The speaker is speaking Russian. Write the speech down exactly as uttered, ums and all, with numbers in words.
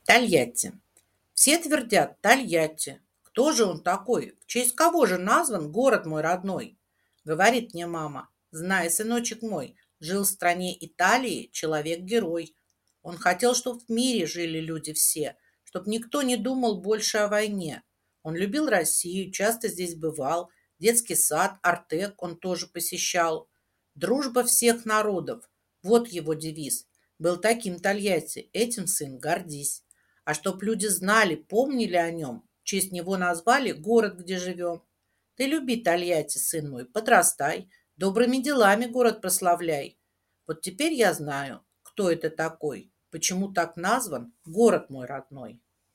Тольятти. Все твердят Тольятти. Кто же он такой? В честь кого же назван город мой родной? Говорит мне мама: знай, сыночек мой, жил в стране Италии человек-герой. Он хотел, чтоб в мире жили люди все, чтоб никто не думал больше о войне. Он любил Россию, часто здесь бывал, детский сад, Артек он тоже посещал. Дружба всех народов — вот его девиз. Был таким Тольятти, этим, сын, гордись. А чтоб люди знали, помнили о нем, в честь него назвали город, где живем. Ты люби Тольятти, сын мой, подрастай, добрыми делами город прославляй. Вот теперь я знаю, кто это такой, почему так назван город мой родной.